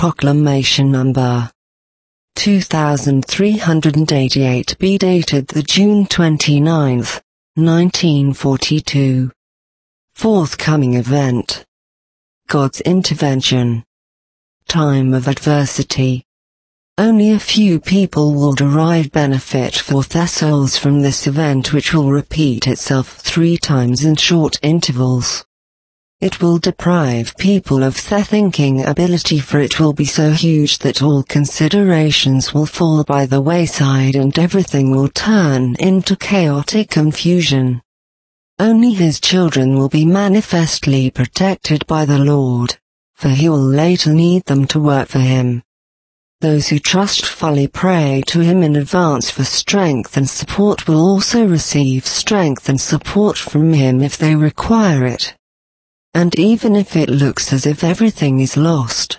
Proclamation Number 2388 be dated the June 29, 1942. Forthcoming event. God's intervention. Time of adversity. Only a few people will derive benefit for their souls from this event, which will repeat itself 3 times in short intervals. It will deprive people of their thinking ability, for it will be so huge that all considerations will fall by the wayside and everything will turn into chaotic confusion. Only His children will be manifestly protected by the Lord, for He will later need them to work for Him. Those who trustfully pray to Him in advance for strength and support will also receive strength and support from Him if they require it. And even if it looks as if everything is lost,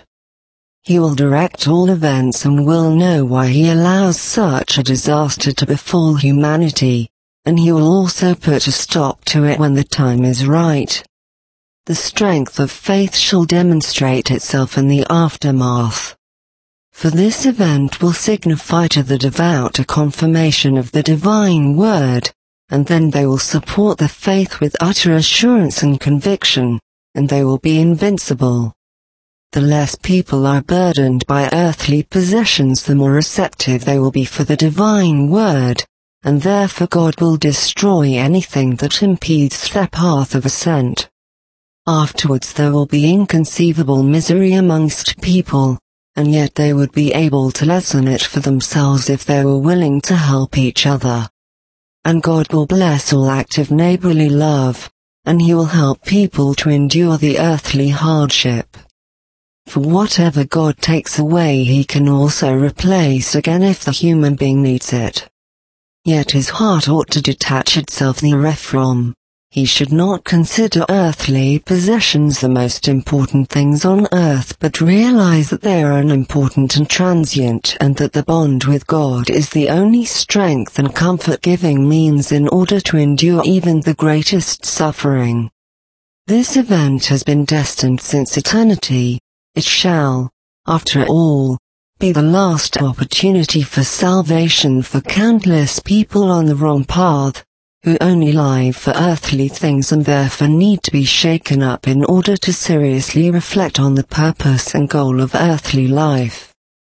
He will direct all events and will know why He allows such a disaster to befall humanity, and He will also put a stop to it when the time is right. The strength of faith shall demonstrate itself in the aftermath. For this event will signify to the devout a confirmation of the divine word, and then they will support the faith with utter assurance and conviction, and they will be invincible. The less people are burdened by earthly possessions, the more receptive they will be for the divine word, and therefore God will destroy anything that impedes their path of ascent. Afterwards there will be inconceivable misery amongst people, and yet they would be able to lessen it for themselves if they were willing to help each other. And God will bless all active neighborly love, and He will help people to endure the earthly hardship. For whatever God takes away He can also replace again if the human being needs it. Yet his heart ought to detach itself therefrom. He should not consider earthly possessions the most important things on earth, but realize that they are unimportant and transient, and that the bond with God is the only strength and comfort-giving means in order to endure even the greatest suffering. This event has been destined since eternity. It shall, after all, be the last opportunity for salvation for countless people on the wrong path, who only live for earthly things and therefore need to be shaken up in order to seriously reflect on the purpose and goal of earthly life.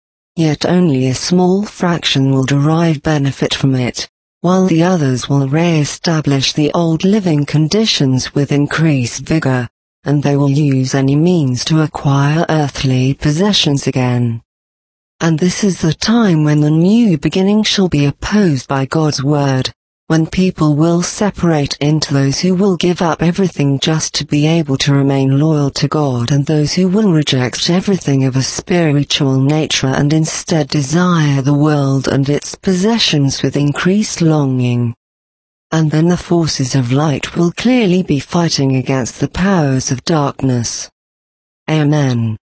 Yet only a small fraction will derive benefit from it, while the others will re-establish the old living conditions with increased vigor, and they will use any means to acquire earthly possessions again. And this is the time when the new beginning shall be opposed by God's word, when people will separate into those who will give up everything just to be able to remain loyal to God, and those who will reject everything of a spiritual nature and instead desire the world and its possessions with increased longing. And then the forces of light will clearly be fighting against the powers of darkness. Amen.